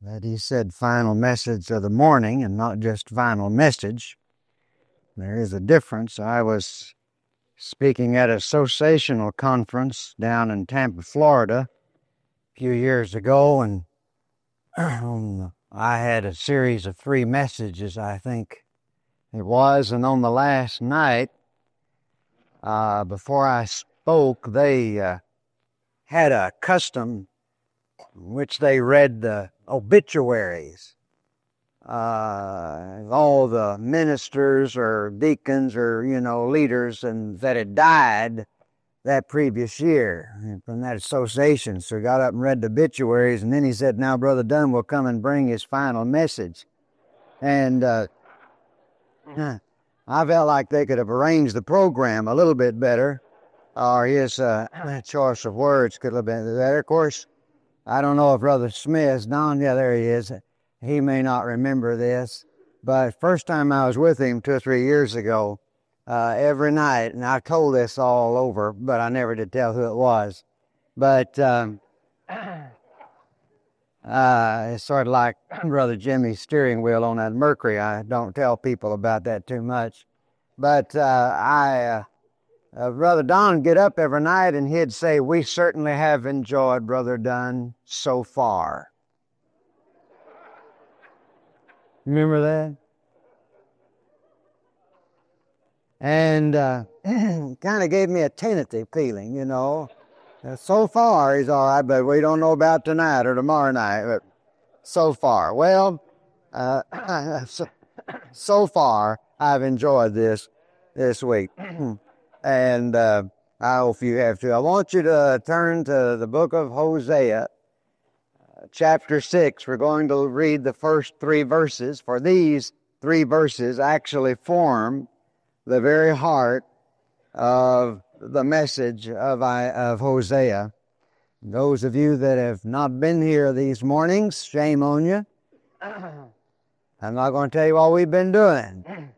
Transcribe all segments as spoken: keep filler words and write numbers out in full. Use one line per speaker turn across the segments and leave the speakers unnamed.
that he said final message of the morning and not just final message. There is a difference. I was speaking at an associational conference down in Tampa, Florida a few years ago, and I had a series of three messages, I think it was, and on the last night, uh, before I spoke, they uh, had a custom in which they read the obituaries. Uh, all the ministers or deacons or, you know, leaders and that had died that previous year from that association. So he got up and read the obituaries, and then he said, now Brother Dunn will come and bring his final message. And uh, I felt like they could have arranged the program a little bit better, or his uh, choice of words could have been better. Of course, I don't know if Brother Smith, Don, yeah, there he is. He may not remember this, but first time I was with him two or three years ago, uh, every night, and I told this all over, but I never did tell who it was. But um, uh, it's sort of like Brother Jimmy's steering wheel on that Mercury. I don't tell people about that too much. But uh, I, uh, uh, Brother Don would get up every night and he'd say, we certainly have enjoyed Brother Dunn so far. Remember that? And uh, kind of gave me a tentative feeling, you know. Uh, so far, he's all right, but we don't know about tonight or tomorrow night. But so far. Well, uh, so, so far, I've enjoyed this this week. And uh, I hope you have too. I want you to turn to the book of Hosea, chapter six. We're going to read the first three verses, for these three verses actually form the very heart of the message of, I, of Hosea. Those of you that have not been here these mornings, shame on you. I'm not going to tell you what we've been doing.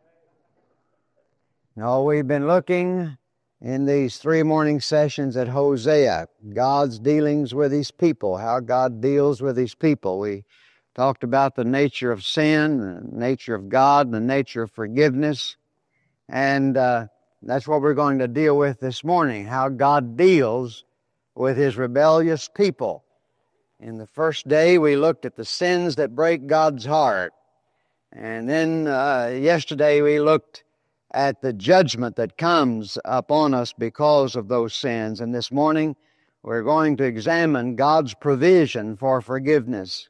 No, we've been looking in these three morning sessions at Hosea, God's dealings with his people, how God deals with his people. We talked about the nature of sin, the nature of God, the nature of forgiveness, and uh, that's what we're going to deal with this morning, how God deals with his rebellious people. In the first day, we looked at the sins that break God's heart, and then uh, yesterday we looked at the judgment that comes upon us because of those sins. And this morning, we're going to examine God's provision for forgiveness.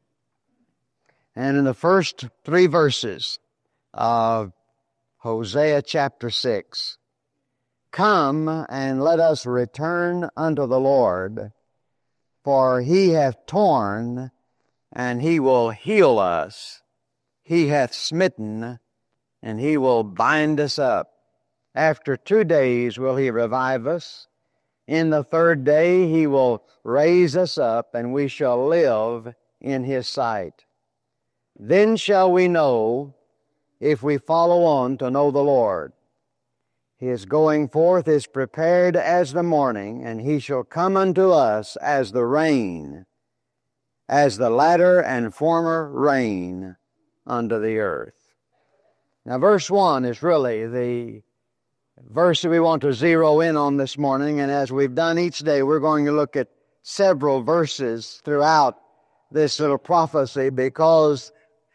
And in the first three verses of Hosea chapter six, come and let us return unto the Lord, for he hath torn, and he will heal us. He hath smitten, and he will bind us up. After two days will he revive us. In the third day he will raise us up, and we shall live in his sight. Then shall we know, if we follow on to know the Lord. His going forth is prepared as the morning, and he shall come unto us as the rain, as the latter and former rain unto the earth. Now, verse one is really the verse that we want to zero in on this morning, and as we've done each day, we're going to look at several verses throughout this little prophecy because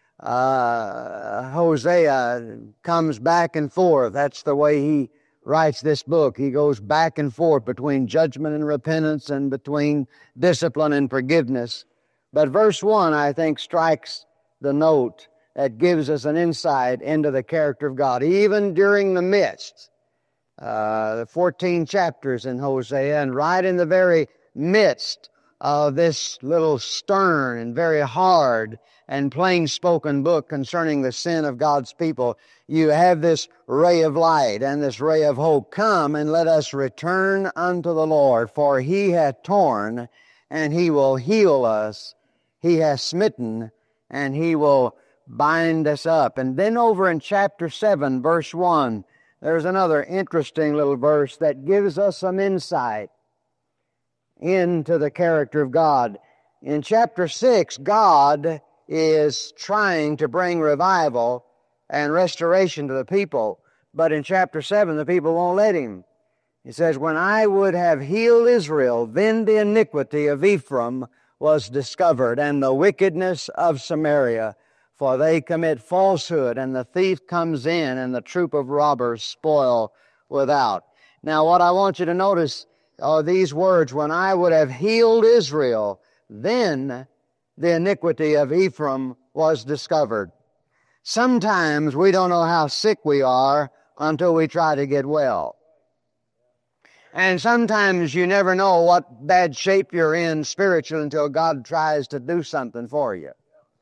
uh, Hosea comes back and forth. That's the way he writes this book. He goes back and forth between judgment and repentance and between discipline and forgiveness. But verse one, I think, strikes the note that gives us an insight into the character of God, even during the midst, uh, the fourteen chapters in Hosea, and right in the very midst of this little stern and very hard and plain-spoken book concerning the sin of God's people, you have this ray of light and this ray of hope. Come and let us return unto the Lord, for he hath torn, and he will heal us. He hath smitten, and he will bind us up. And then over in chapter seven, verse one, there's another interesting little verse that gives us some insight into the character of God. In chapter six, God is trying to bring revival and restoration to the people. But in chapter seven, the people won't let him. He says, when I would have healed Israel, then the iniquity of Ephraim was discovered, and the wickedness of Samaria. For they commit falsehood, and the thief comes in, and the troop of robbers spoil without. Now what I want you to notice are these words, when I would have healed Israel, then the iniquity of Ephraim was discovered. Sometimes we don't know how sick we are until we try to get well. And sometimes you never know what bad shape you're in spiritually until God tries to do something for you.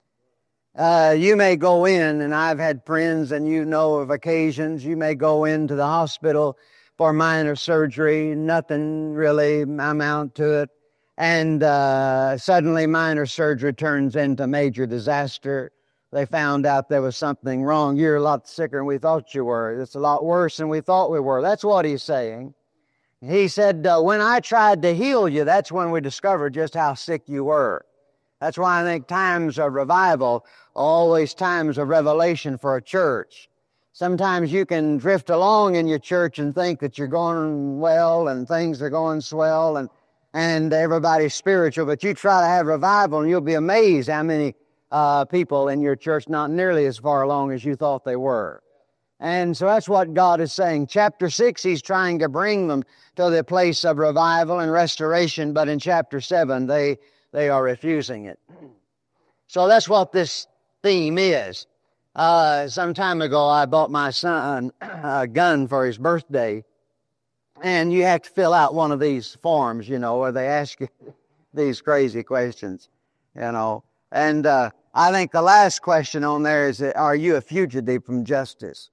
Uh, you may go in, and I've had friends, and you know of occasions, you may go into the hospital for minor surgery, nothing really amount to it, and uh, suddenly minor surgery turns into major disaster. They found out there was something wrong. You're a lot sicker than we thought you were. It's a lot worse than we thought we were. That's what he's saying. He said, uh, when I tried to heal you, that's when we discovered just how sick you were. That's why I think times of revival are always times of revelation for a church. Sometimes you can drift along in your church and think that you're going well and things are going swell and, and everybody's spiritual, but you try to have revival and you'll be amazed how many uh, people in your church not nearly as far along as you thought they were. And so that's what God is saying. Chapter six, he's trying to bring them to the place of revival and restoration, but in chapter seven, they, they are refusing it. So that's what this theme is. Uh, some time ago, I bought my son a gun for his birthday, and you have to fill out one of these forms, you know, where they ask you these crazy questions, you know. And uh, I think the last question on there is, are you a fugitive from justice?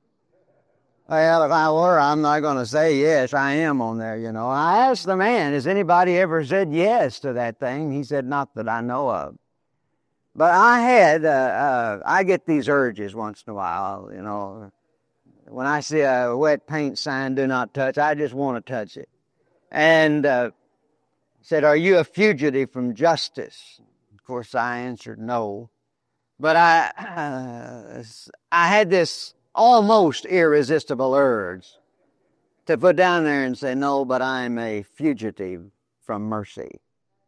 Well, if I were, I'm not going to say yes, I am on there, you know. I asked the man, has anybody ever said yes to that thing? He said, not that I know of. But I had, uh, uh, I get these urges once in a while, you know. When I see a wet paint sign, do not touch, I just want to touch it. And uh, said, are you a fugitive from justice? Of course, I answered no. But I, uh, I had this almost irresistible urge to put down there and say, no, but I'm a fugitive from mercy.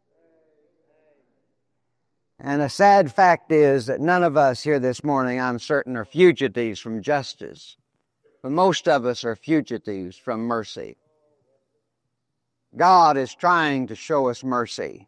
And the sad fact is that none of us here this morning, I'm certain, are fugitives from justice. But most of us are fugitives from mercy. God is trying to show us mercy.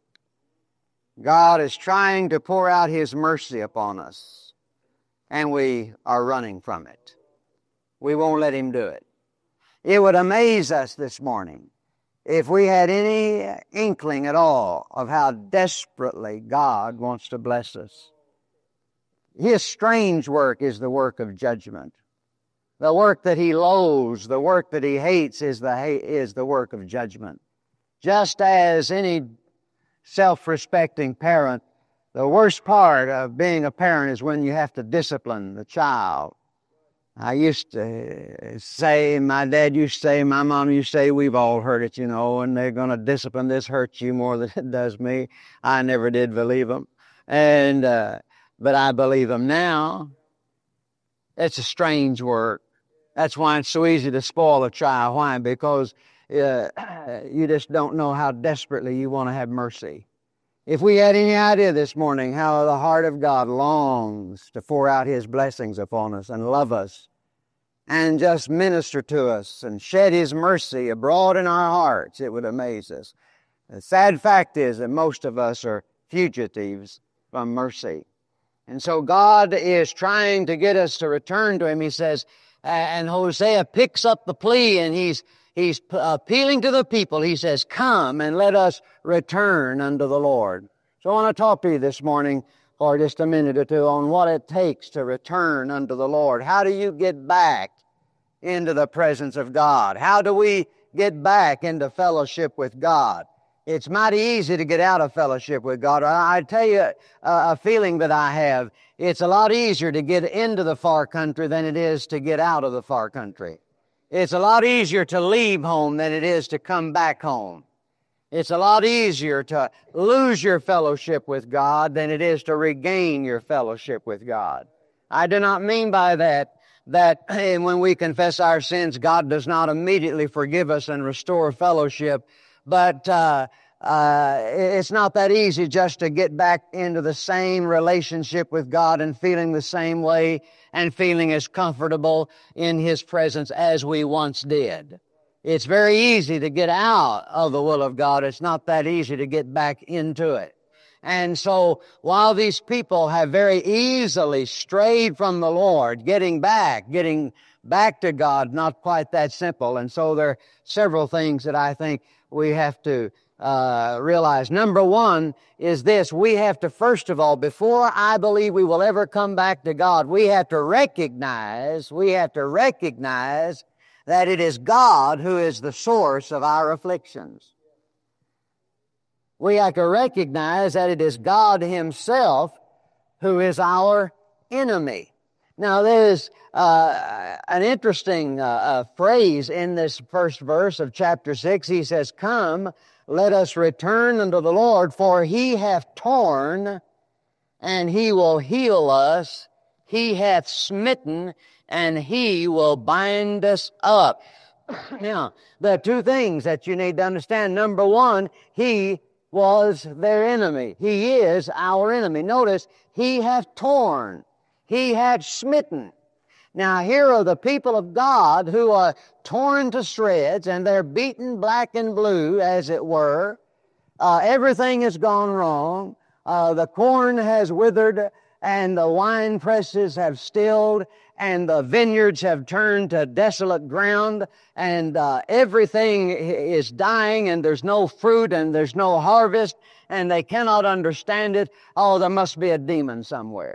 God is trying to pour out His mercy upon us. And we are running from it. We won't let Him do it. It would amaze us this morning if we had any inkling at all of how desperately God wants to bless us. His strange work is the work of judgment. The work that He loathes, the work that He hates is the, is the work of judgment. Just as any self-respecting parent, the worst part of being a parent is when you have to discipline the child. I used to say, my dad used to say, my mom used to say, we've all heard it, you know, and they're going to discipline. This hurts you more than it does me. I never did believe them. And, uh, but I believe them now. It's a strange work. That's why it's so easy to spoil a child. Why? Because uh, you just don't know how desperately you want to have mercy. If we had any idea this morning how the heart of God longs to pour out His blessings upon us and love us and just minister to us and shed His mercy abroad in our hearts, it would amaze us. The sad fact is that most of us are fugitives from mercy. And so God is trying to get us to return to Him. He says, and Hosea picks up the plea and he's He's appealing to the people. He says, come and let us return unto the Lord. So I want to talk to you this morning for just a minute or two on what it takes to return unto the Lord. How do you get back into the presence of God? How do we get back into fellowship with God? It's mighty easy to get out of fellowship with God. I tell you a, a feeling that I have. It's a lot easier to get into the far country than it is to get out of the far country. It's a lot easier to leave home than it is to come back home. It's a lot easier to lose your fellowship with God than it is to regain your fellowship with God. I do not mean by that that when we confess our sins, God does not immediately forgive us and restore fellowship, but uh, uh, it's not that easy just to get back into the same relationship with God and feeling the same way and feeling as comfortable in His presence as we once did. It's very easy to get out of the will of God. It's not that easy to get back into it. And so while these people have very easily strayed from the Lord, getting back, getting back to God, not quite that simple. And so there are several things that I think we have to uh, realize. Number one is this: we have to, first of all, before I believe we will ever come back to God, we have to recognize, we have to recognize that it is God who is the source of our afflictions. We have to recognize that it is God Himself who is our enemy. Now, there's uh, an interesting uh, uh, phrase in this first verse of chapter six. He says, "Come, let us return unto the Lord, for He hath torn, and He will heal us. He hath smitten, and He will bind us up." Now, there are two things that you need to understand. Number one, He was their enemy. He is our enemy. Notice, He hath torn. He hath smitten. Now, here are the people of God who are torn to shreds, and they're beaten black and blue, as it were. Uh, everything has gone wrong. Uh, the corn has withered, and the wine presses have stilled, and the vineyards have turned to desolate ground, and uh, everything is dying, and there's no fruit, and there's no harvest, and they cannot understand it. Oh, there must be a demon somewhere.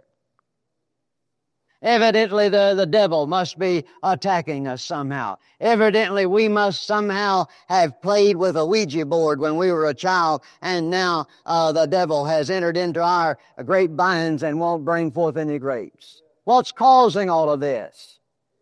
Evidently, the, the devil must be attacking us somehow. Evidently, we must somehow have played with a Ouija board when we were a child, and now uh, the devil has entered into our grapevines and won't bring forth any grapes. What's causing all of this?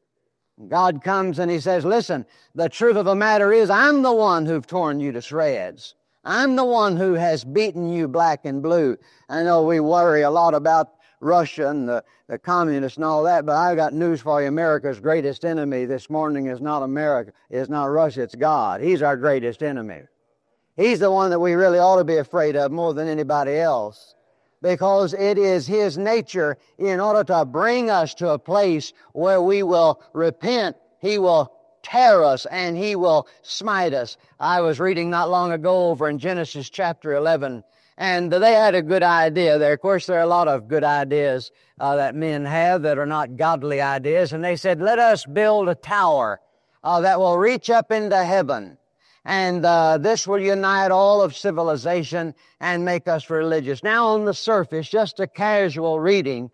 God comes and He says, listen, the truth of the matter is, I'm the one who've torn you to shreds. I'm the one who has beaten you black and blue. I know we worry a lot about Russia and the, the communists and all that, but I've got news for you. America's greatest enemy this morning is not America, is not Russia, it's God. He's our greatest enemy. He's the one that we really ought to be afraid of more than anybody else, because it is His nature in order to bring us to a place where we will repent. He will tear us and He will smite us. I was reading not long ago over in Genesis chapter eleven, and they had a good idea there. Of course, there are a lot of good ideas uh, that men have that are not godly ideas. And they said, let us build a tower uh, that will reach up into heaven. And uh, this will unite all of civilization and make us religious. Now, on the surface, just a casual reading,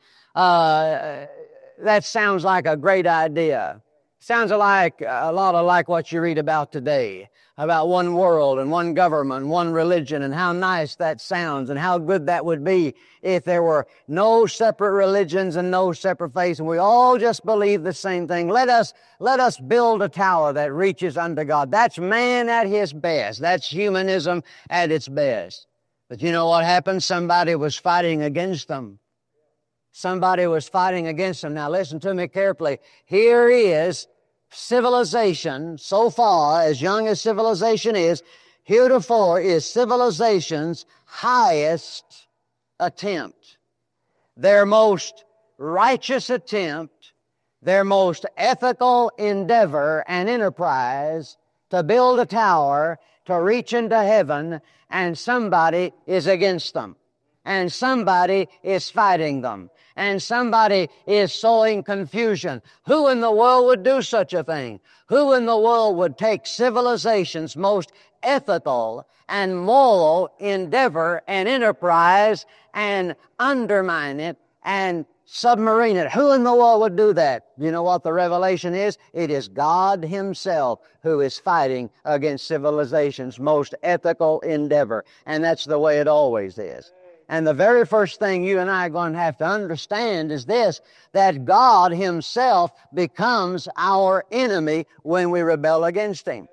uh, that sounds like a great idea. Sounds like a lot of like what you read about today, about one world and one government, one religion, and how nice that sounds and how good that would be if there were no separate religions and no separate faiths, and we all just believe the same thing. Let us, let us build a tower that reaches unto God. That's man at his best. That's humanism at its best. But you know what happened? Somebody was fighting against them. Somebody was fighting against them. Now listen to me carefully. Here is civilization, so far, as young as civilization is, heretofore is civilization's highest attempt. Their most righteous attempt, their most ethical endeavor and enterprise to build a tower to reach into heaven, and somebody is against them. And somebody is fighting them. And somebody is sowing confusion. Who in the world would do such a thing? Who in the world would take civilization's most ethical and moral endeavor and enterprise and undermine it and submarine it? Who in the world would do that? You know what the revelation is? It is God Himself who is fighting against civilization's most ethical endeavor. And that's the way it always is. And the very first thing you and I are going to have to understand is this, that God Himself becomes our enemy when we rebel against Him.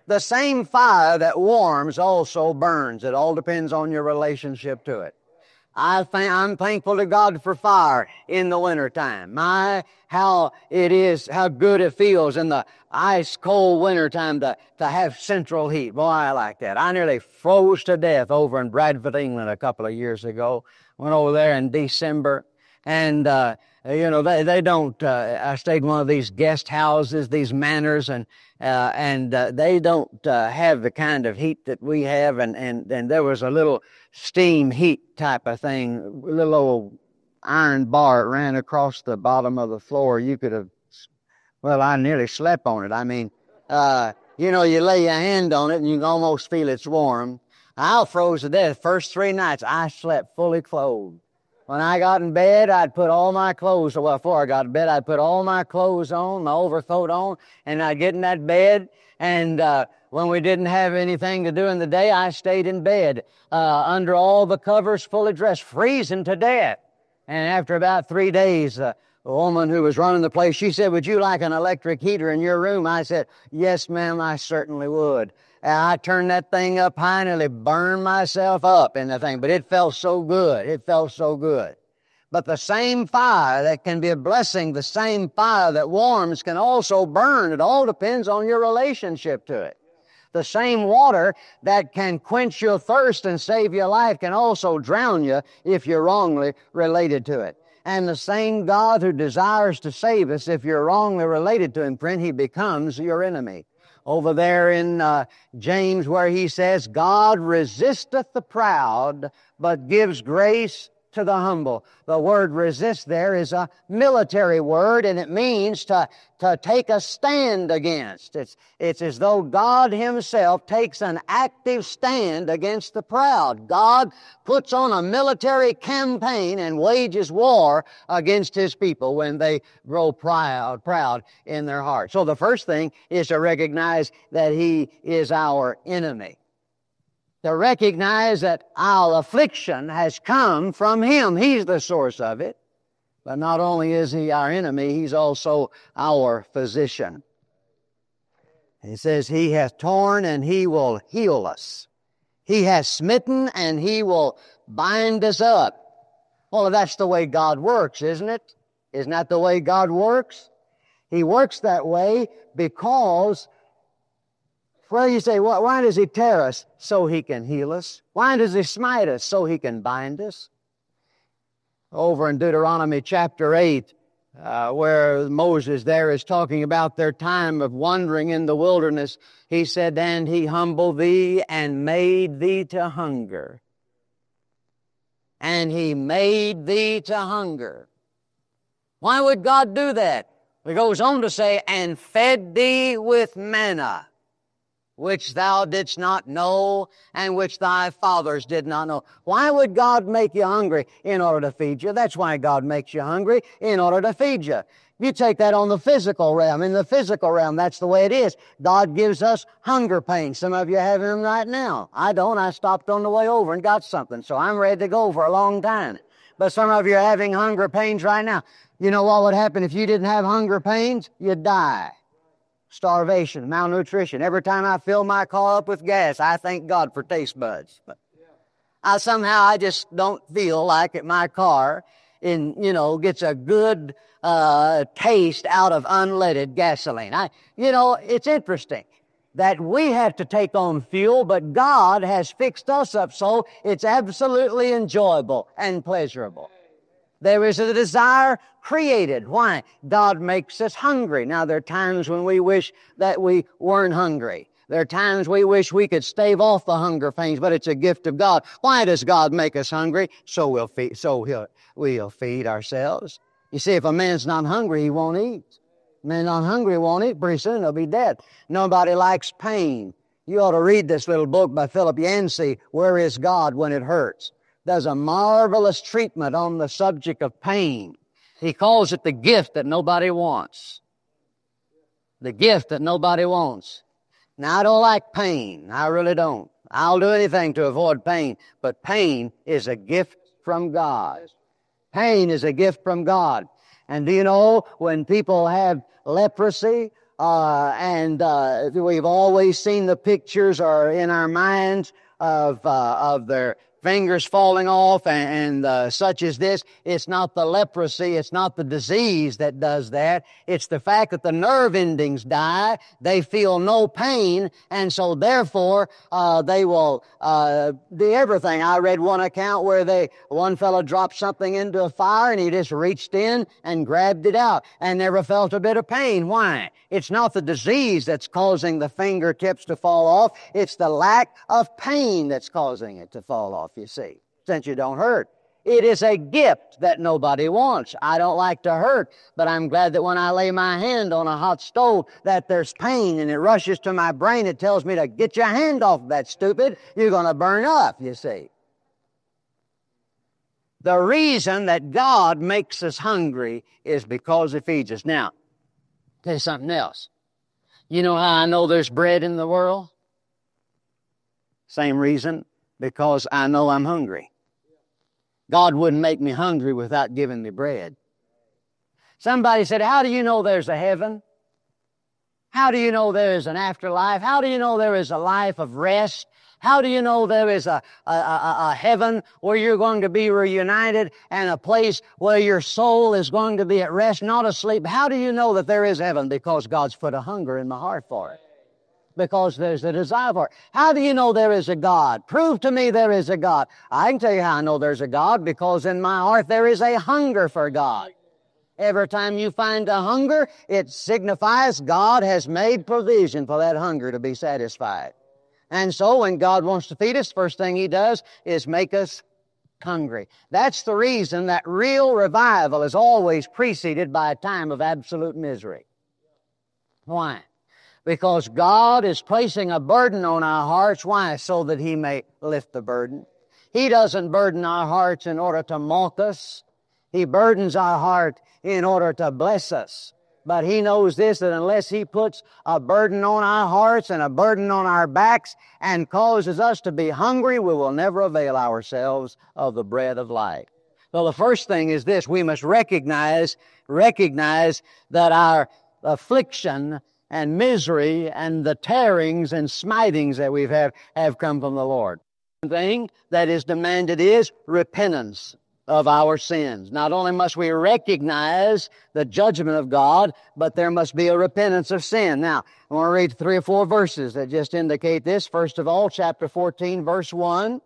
The same fire that warms also burns. It all depends on your relationship to it. I think I'm thankful to God for fire in the wintertime. My, how it is, how good it feels in the ice cold wintertime to, to have central heat. Boy, I like that. I nearly froze to death over in Bradford, England a couple of years ago. Went over there in December. And, uh, you know, they, they don't, uh, I stayed in one of these guest houses, these manors, and, uh, and, uh, they don't, uh, have the kind of heat that we have. And, and, and there was a little steam heat type of thing, a little old iron bar ran across the bottom of the floor. You could have, well, I nearly slept on it. I mean, uh, you know, you lay your hand on it and you can almost feel it's warm. I froze to death. First three nights, I slept fully clothed. When I got in bed, I'd put all my clothes, well, before I got in bed, I'd put all my clothes on, my overcoat on, and I'd get in that bed, and uh, when we didn't have anything to do in the day, I stayed in bed, uh, under all the covers, fully dressed, freezing to death. And after about three days, uh, the woman who was running the place, she said, "Would you like an electric heater in your room?" I said, "Yes, ma'am, I certainly would." And I turned that thing up high and nearly burned myself up in the thing, but it felt so good. It felt so good. But the same fire that can be a blessing, the same fire that warms can also burn. It all depends on your relationship to it. The same water that can quench your thirst and save your life can also drown you if you're wrongly related to it. And the same God who desires to save us, if you're wrongly related to Him, friend, He becomes your enemy. Over there in uh, James where he says, God resisteth the proud, but gives grace to the humble. The word resist there is a military word, and it means to, to take a stand against. It's, it's as though God Himself takes an active stand against the proud. God puts on a military campaign and wages war against His people when they grow proud, proud in their heart. So the first thing is to recognize that He is our enemy. To recognize that our affliction has come from Him. He's the source of it. But not only is He our enemy, He's also our physician. He says, He hath torn and He will heal us. He has smitten and He will bind us up. Well, that's the way God works, isn't it? Isn't that the way God works? He works that way because, well, you say, well, why does He tear us? So He can heal us. Why does He smite us? So He can bind us. Over in Deuteronomy chapter eight, uh, where Moses there is talking about their time of wandering in the wilderness, he said, and He humbled thee and made thee to hunger. And He made thee to hunger. Why would God do that? He goes on to say, and fed thee with manna, which thou didst not know, and which thy fathers did not know. Why would God make you hungry? In order to feed you. That's why God makes you hungry, in order to feed you. You take that on the physical realm. In the physical realm, that's the way it is. God gives us hunger pains. Some of you have them right now. I don't. I stopped on the way over and got something, so I'm ready to go for a long time. But some of you are having hunger pains right now. You know what would happen if you didn't have hunger pains? You'd die. Starvation, malnutrition. Every time I fill my car up with gas, I thank God for taste buds. But I somehow I just don't feel like it, my car in, you know, gets a good uh, taste out of unleaded gasoline. I, you know, it's interesting that we have to take on fuel, but God has fixed us up so it's absolutely enjoyable and pleasurable. There is a desire created. Why? God makes us hungry. Now, there are times when we wish that we weren't hungry. There are times we wish we could stave off the hunger pains, but it's a gift of God. Why does God make us hungry? So we'll feed, so he'll, we'll feed ourselves. You see, if a man's not hungry, he won't eat. A man's not hungry, won't eat. Pretty soon he'll be dead. Nobody likes pain. You ought to read this little book by Philip Yancey, Where is God When It Hurts? Does a marvelous treatment on the subject of pain. He calls it the gift that nobody wants. The gift that nobody wants. Now, I don't like pain. I really don't. I'll do anything to avoid pain. But pain is a gift from God. Pain is a gift from God. And do you know, when people have leprosy Uh, and uh, we've always seen the pictures or in our minds of uh, of their fingers falling off and, and uh, such as this. It's not the leprosy, it's not the disease that does that. It's the fact that the nerve endings die. They feel no pain, and so therefore uh, they will uh, do everything. I read one account where they one fellow dropped something into a fire and he just reached in and grabbed it out and never felt a bit of pain. Why? It's not the disease that's causing the fingertips to fall off. It's the lack of pain that's causing it to fall off, you see, since you don't hurt. It is a gift that nobody wants. I don't like to hurt, but I'm glad that when I lay my hand on a hot stove that there's pain and it rushes to my brain. It tells me to get your hand off that, stupid. You're going to burn up, you see. The reason that God makes us hungry is because He feeds us. Now, tell you something else. You know how I know there's bread in the world? Same reason, because I know I'm hungry. God wouldn't make me hungry without giving me bread. Somebody said, how do you know there's a heaven? How do you know there is an afterlife? How do you know there is a life of rest? How do you know there is a, a, a, a heaven where you're going to be reunited and a place where your soul is going to be at rest, not asleep? How do you know that there is heaven? Because God's put a hunger in my heart for it. Because there's a desire for it. How do you know there is a God? Prove to me there is a God. I can tell you how I know there's a God, because in my heart there is a hunger for God. Every time you find a hunger, it signifies God has made provision for that hunger to be satisfied. And so when God wants to feed us, first thing He does is make us hungry. That's the reason that real revival is always preceded by a time of absolute misery. Why? Because God is placing a burden on our hearts. Why? So that He may lift the burden. He doesn't burden our hearts in order to mock us. He burdens our heart in order to bless us. But He knows this, that unless He puts a burden on our hearts and a burden on our backs and causes us to be hungry, we will never avail ourselves of the bread of life. So the first thing is this: we must recognize, recognize that our affliction and misery and the tearings and smitings that we've had have come from the Lord. The thing that is demanded is repentance of our sins. Not only must we recognize the judgment of God, but there must be a repentance of sin. Now, I want to read three or four verses that just indicate this. First of all, chapter fourteen, verse one.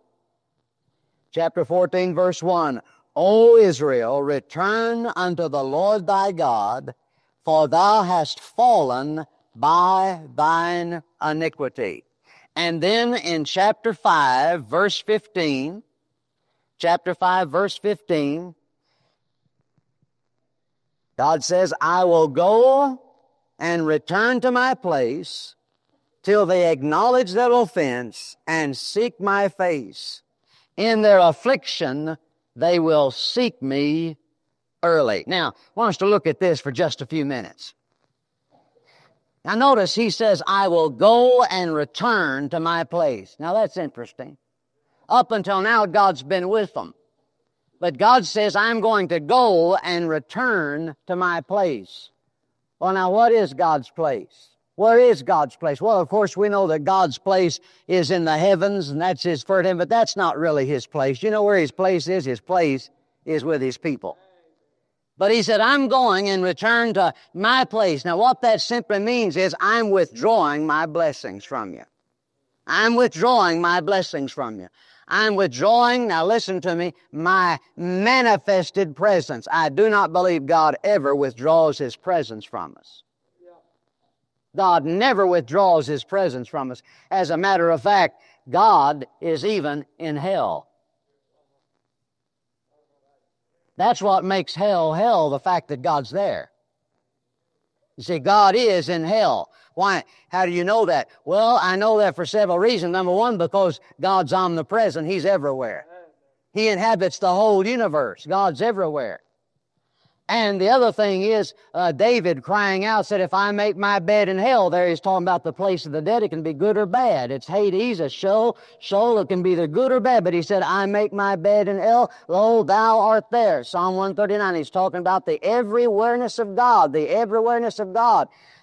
Chapter fourteen, verse one. O Israel, return unto the Lord thy God, for thou hast fallen by thine iniquity. And then in chapter five, verse fifteen, chapter five, verse fifteen, God says, I will go and return to my place till they acknowledge their offense and seek my face. In their affliction, they will seek me early. Now, I want us to look at this for just a few minutes. Now notice He says, I will go and return to my place. Now that's interesting. Up until now, God's been with them. But God says, I'm going to go and return to my place. Well, now what is God's place? Where is God's place? Well, of course, we know that God's place is in the heavens, and that's His first heaven, but that's not really His place. You know where His place is? His place is with His people. But He said, I'm going and return to my place. Now, what that simply means is I'm withdrawing my blessings from you. I'm withdrawing my blessings from you. I'm withdrawing, now listen to me, my manifested presence. I do not believe God ever withdraws His presence from us. God never withdraws His presence from us. As a matter of fact, God is even in hell. That's what makes hell hell, the fact that God's there. You see, God is in hell. Why? How do you know that? Well, I know that for several reasons. Number one, because God's omnipresent. He's everywhere. He inhabits the whole universe. God's everywhere. And the other thing is, uh, David crying out said, if I make my bed in hell, there he's talking about the place of the dead. It can be good or bad. It's Hades, a Sheol. Sheol, it can be either good or bad. But he said, I make my bed in hell, lo, thou art there. Psalm one thirty-nine, he's talking about the everywhereness of God, the everywhereness of God.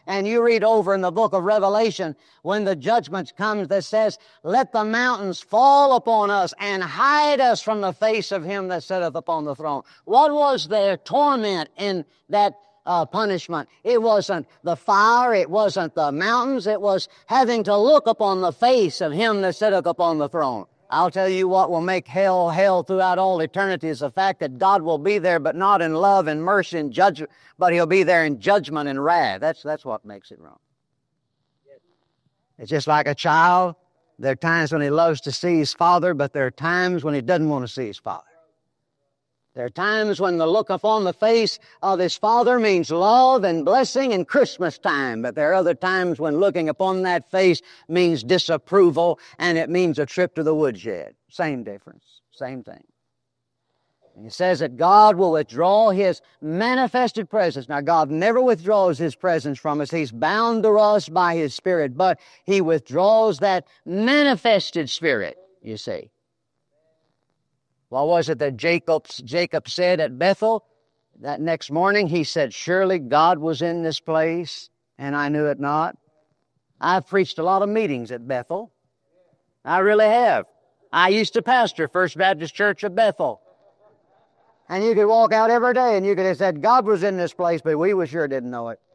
And you read over in the book of Revelation when the judgment comes that says, let the mountains fall upon us and hide us from the face of him that sitteth upon the throne. What was their torment in that uh, punishment? It wasn't the fire, it wasn't the mountains, it was having to look upon the face of him that sitteth upon the throne. I'll tell you what will make hell hell throughout all eternity is the fact that God will be there, but not in love and mercy and judgment, but he'll be there in judgment and wrath. That's, that's what makes it wrong. It's just like a child. There are times when he loves to see his father, but there are times when he doesn't want to see his father. There are times when the look upon the face of his father means love and blessing and Christmas time. But there are other times when looking upon that face means disapproval and it means a trip to the woodshed. Same difference, same thing. And he says that God will withdraw his manifested presence. Now, God never withdraws his presence from us. He's bound to us by his Spirit, but he withdraws that manifested Spirit, you see. What was it that Jacob, Jacob said at Bethel? That next morning he said, surely God was in this place, and I knew it not. I've preached a lot of meetings at Bethel. I really have. I used to pastor First Baptist Church of Bethel. And you could walk out every day and you could have said, God was in this place, but we sure didn't know it.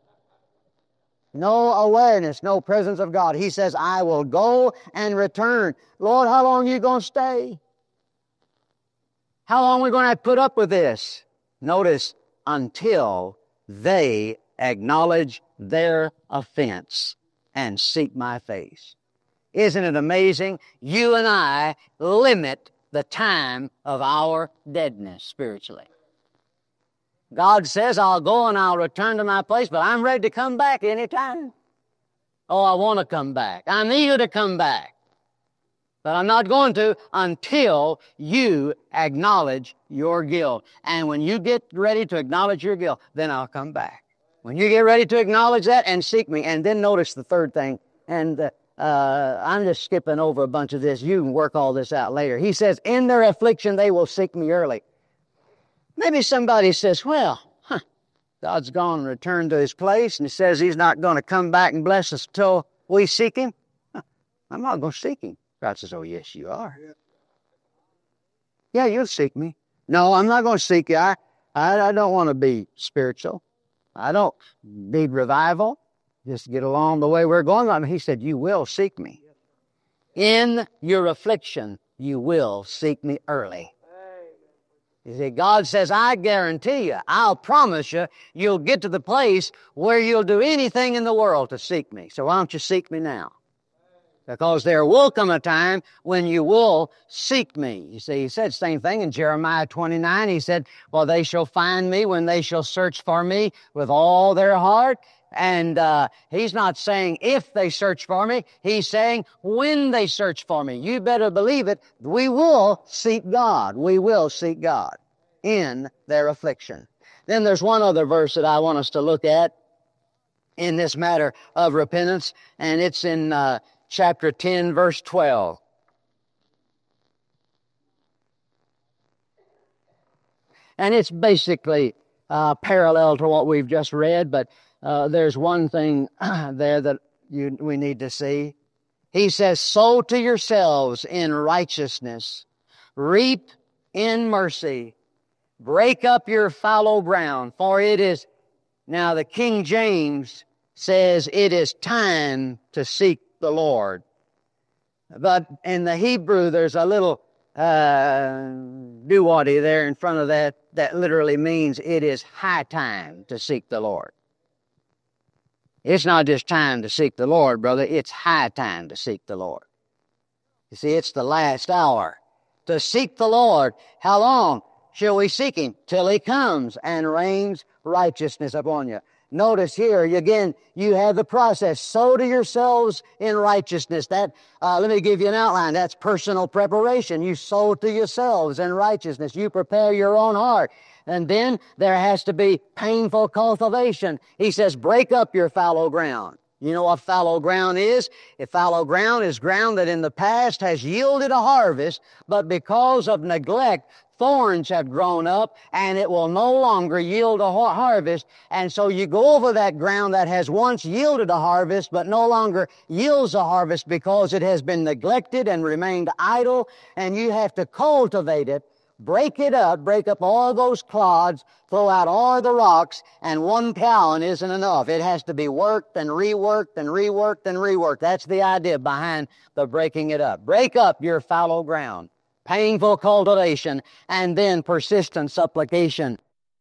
No awareness, no presence of God. He says, I will go and return. Lord, how long are you going to stay? How long are we going to put up with this? Notice, until they acknowledge their offense and seek my face. Isn't it amazing? You and I limit the time of our deadness spiritually. God says, I'll go and I'll return to my place, but I'm ready to come back anytime. Oh, I want to come back. I'm eager to come back. But I'm not going to until you acknowledge your guilt. And when you get ready to acknowledge your guilt, then I'll come back. When you get ready to acknowledge that and seek me. And then notice the third thing. And uh, uh, I'm just skipping over a bunch of this. You can work all this out later. He says, in their affliction they will seek me early. Maybe somebody says, well, huh, God's gone and returned to his place. And he says he's not going to come back and bless us until we seek him. Huh, I'm not going to seek him. God says, oh, yes, you are. Yeah, you'll seek me. No, I'm not going to seek you. I, I, I don't want to be spiritual. I don't need revival. Just get along the way we're going. I mean, he said, you will seek me. In your affliction, you will seek me early. You see, God says, I guarantee you, I'll promise you, you'll get to the place where you'll do anything in the world to seek me. So why don't you seek me now? Because there will come a time when you will seek me. You see, he said the same thing in Jeremiah twenty-nine. He said, well, they shall find me when they shall search for me with all their heart. And uh, he's not saying if they search for me. He's saying when they search for me. You better believe it. We will seek God. We will seek God in their affliction. Then there's one other verse that I want us to look at in this matter of repentance. And it's in uh, chapter ten, verse twelve. And it's basically uh, parallel to what we've just read, but uh, there's one thing there that you, we need to see. He says, sow to yourselves in righteousness, reap in mercy, break up your fallow ground, for it is, now the King James says, it is time to seek the Lord. But in the Hebrew, there's a little uh, do-whatty there in front of that that literally means it is high time to seek the Lord. It's not just time to seek the Lord, brother. It's high time to seek the Lord. You see, it's the last hour. To seek the Lord, how long shall we seek him? Till he comes and rains righteousness upon you. Notice here, again, you have the process. Sow to yourselves in righteousness. That, uh, let me give you an outline. That's personal preparation. You sow to yourselves in righteousness. You prepare your own heart. And then there has to be painful cultivation. He says, break up your fallow ground. You know what fallow ground is? If fallow ground is ground that in the past has yielded a harvest, but because of neglect, thorns have grown up and it will no longer yield a har- harvest. And so you go over that ground that has once yielded a harvest, but no longer yields a harvest because it has been neglected and remained idle, and you have to cultivate it. Break it up, break up all those clods, throw out all the rocks, and one plowing isn't enough. It has to be worked and reworked and reworked and reworked. That's the idea behind the breaking it up. Break up your fallow ground, painful cultivation, and then persistent supplication.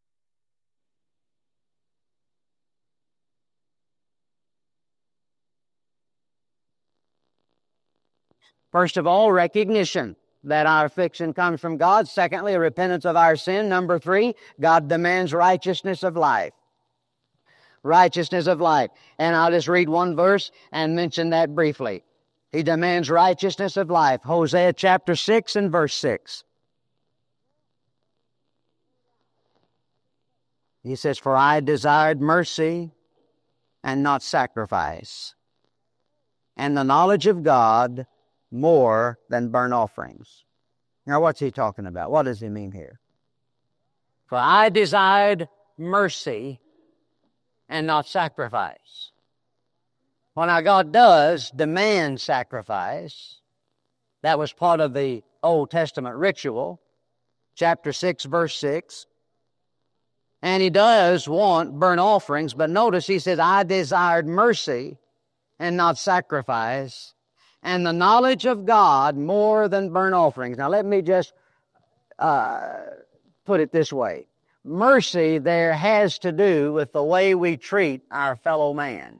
First of all, recognition that our affliction comes from God. Secondly, repentance of our sin. Number three, God demands righteousness of life. Righteousness of life. And I'll just read one verse and mention that briefly. He demands righteousness of life. Hosea chapter six and verse six. He says, "For I desired mercy and not sacrifice, and the knowledge of God more than burnt offerings." Now, what's he talking about? What does he mean here? For I desired mercy and not sacrifice. Well, now God does demand sacrifice. That was part of the Old Testament ritual, chapter six, verse six. And he does want burnt offerings, but notice he says, I desired mercy and not sacrifice, and the knowledge of God more than burnt offerings. Now let me just uh, put it this way. Mercy there has to do with the way we treat our fellow man.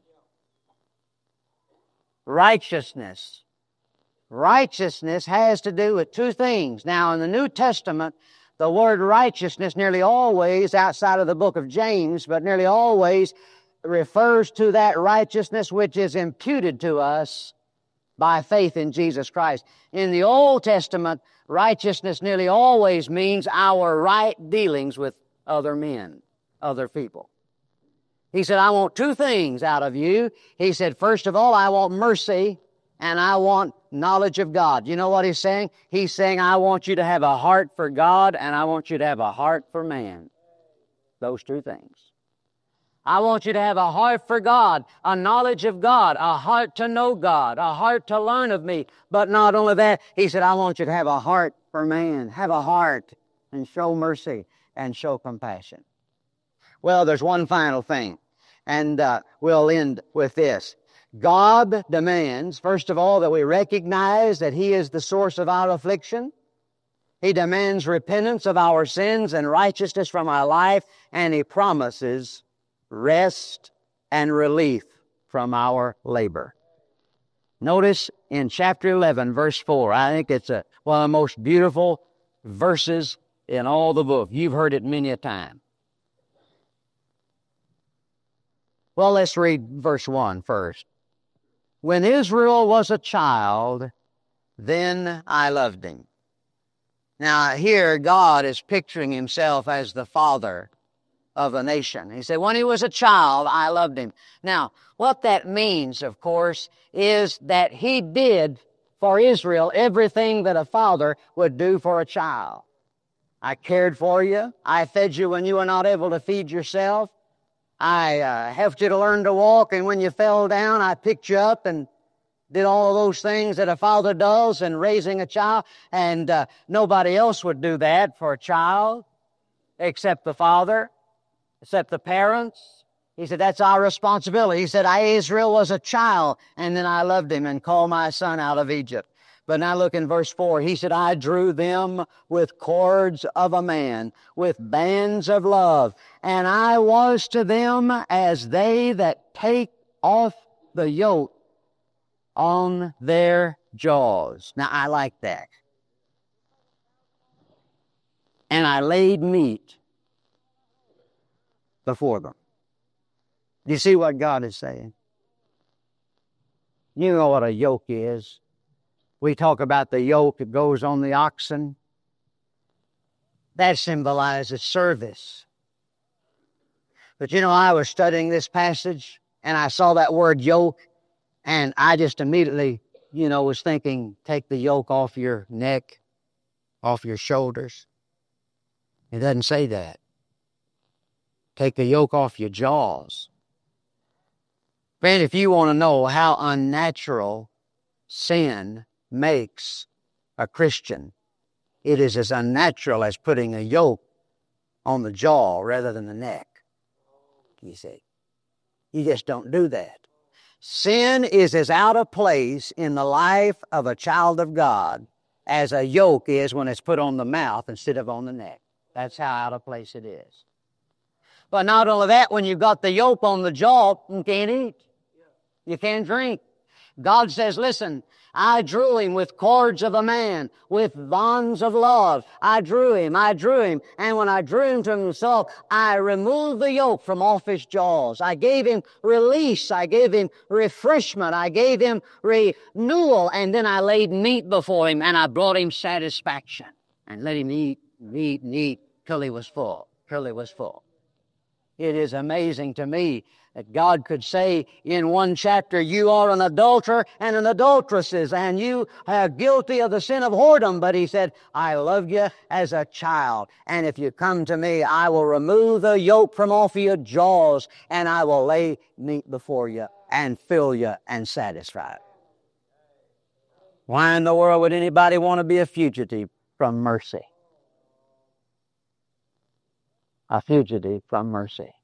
Righteousness. Righteousness has to do with two things. Now in the New Testament, the word righteousness nearly always, outside of the book of James, but nearly always refers to that righteousness which is imputed to us by faith in Jesus Christ. In the Old Testament, righteousness nearly always means our right dealings with other men, other people. He said, I want two things out of you. He said, first of all, I want mercy and I want knowledge of God. You know what he's saying? He's saying, I want you to have a heart for God and I want you to have a heart for man. Those two things. I want you to have a heart for God, a knowledge of God, a heart to know God, a heart to learn of me. But not only that, he said, I want you to have a heart for man. Have a heart and show mercy and show compassion. Well, there's one final thing, and uh, we'll end with this. God demands, first of all, that we recognize that He is the source of our affliction. He demands repentance of our sins and righteousness from our life, and He promises rest and relief from our labor. Notice in chapter eleven, verse four, I think it's a, one of the most beautiful verses in all the book. You've heard it many a time. Well, let's read verse one first. When Israel was a child, then I loved him. Now here God is picturing Himself as the father of a nation. He said, when he was a child, I loved him. Now, what that means, of course, is that He did for Israel everything that a father would do for a child. I cared for you. I fed you when you were not able to feed yourself. I uh, helped you to learn to walk, and when you fell down, I picked you up and did all of those things that a father does in raising a child, and uh, nobody else would do that for a child except the father, except the parents. He said, that's our responsibility. He said, I, Israel was a child, and then I loved him and called my son out of Egypt. But now look in verse four. He said, I drew them with cords of a man, with bands of love, and I was to them as they that take off the yoke on their jaws. Now, I like that. And I laid meat before them. Do you see what God is saying? You know what a yoke is. We talk about the yoke that goes on the oxen. That symbolizes service. But you know, I was studying this passage and I saw that word yoke, and I just immediately, you know, was thinking, take the yoke off your neck, off your shoulders. It doesn't say that. Take the yoke off your jaws. Friend, if you want to know how unnatural sin makes a Christian, it is as unnatural as putting a yoke on the jaw rather than the neck. You see, you just don't do that. Sin is as out of place in the life of a child of God as a yoke is when it's put on the mouth instead of on the neck. That's how out of place it is. But not only that, when you've got the yoke on the jaw, you can't eat. You can't drink. God says, listen, I drew him with cords of a man, with bonds of love. I drew him, I drew him. And when I drew him to himself, I removed the yoke from off his jaws. I gave him release. I gave him refreshment. I gave him renewal. And then I laid meat before him, and I brought him satisfaction. And let him eat, eat, and eat till he was full, till he was full. It is amazing to me that God could say in one chapter, you are an adulterer and an adulteresses, and you are guilty of the sin of whoredom. But he said, I love you as a child. And if you come to me, I will remove the yoke from off of your jaws, and I will lay meat before you and fill you and satisfy. Why in the world would anybody want to be a fugitive from mercy? A fugitive from mercy.